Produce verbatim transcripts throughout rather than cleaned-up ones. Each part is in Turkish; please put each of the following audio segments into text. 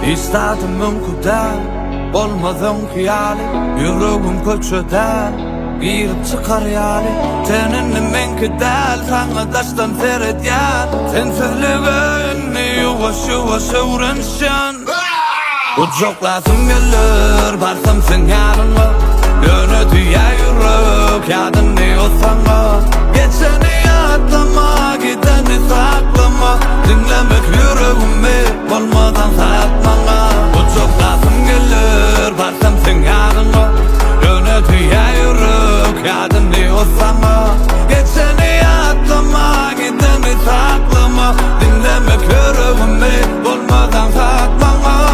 İstadım mümküden olmadan kıyali Yüreğim köçöden girip çıkar yali Tenini menki del sana daştan feret yal Sensizliğini yuvaş yuvaş öğrenşen Uçokladım gelir barsam sen yanıma Yönetiye yürek yadını olsana Geçeni atlama gideni saklama Dinlemek yüreğimi olmadan satmana Uçokladım gelir barsam sen yanıma Yönetiye yürek yadını olsana Geçeni atlama gideni saklama Dinlemek yüreğimi olmadan satmana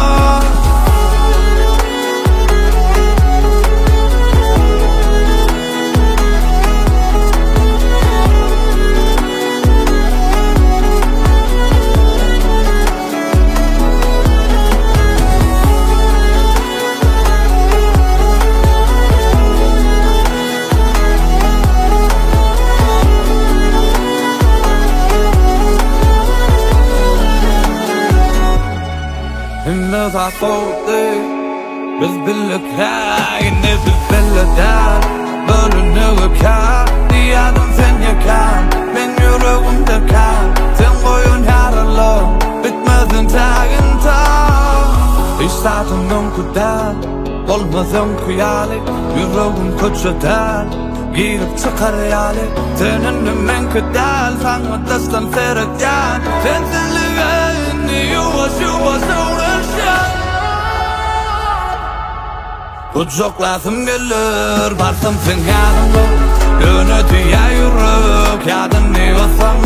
إنه تعصوتي بس بالكاي نبي بالدار بلو نوكا دي آدم ثانية كان من يروم دكان تنغيون هارلو bitmedin tagenta İstadım mümküden olmadan kıyali Yüreğim köçöden girip çıkar yali Tenini menkıdel sana dastan feret yan Sensizliğini yuvaş yuvaş öğrenşen Kucaklasım gelir barsam sen yanımda Yönetiye yürek yadını olsam